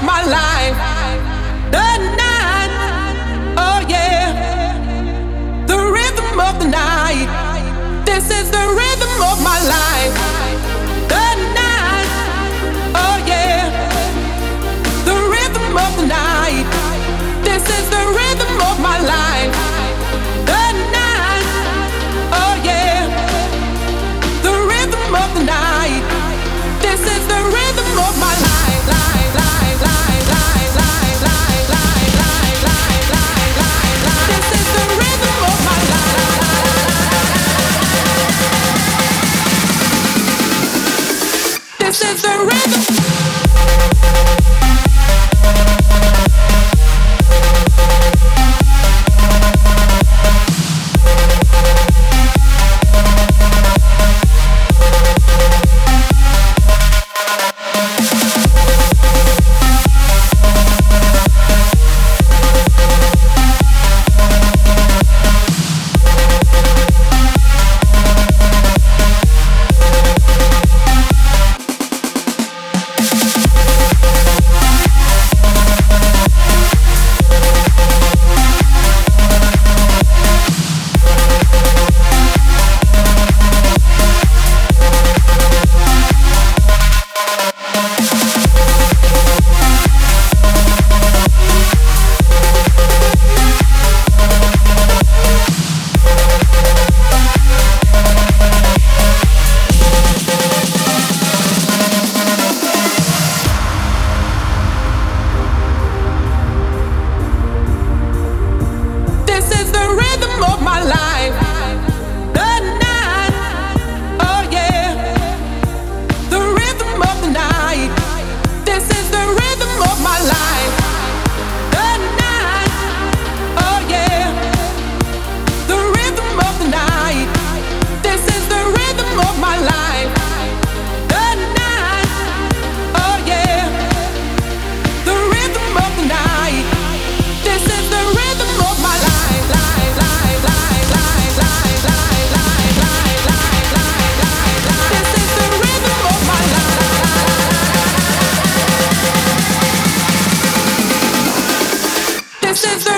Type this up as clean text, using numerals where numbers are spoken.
my life. The night, oh yeah, the rhythm of the night. This is the rhythm of my life. The night, oh yeah, the rhythm of the night. This is the rhythm of my life. The night, oh yeah, the rhythm of the night. This is the rhythm of my life. This is the rhythm of my life. This is the rhythm. This is the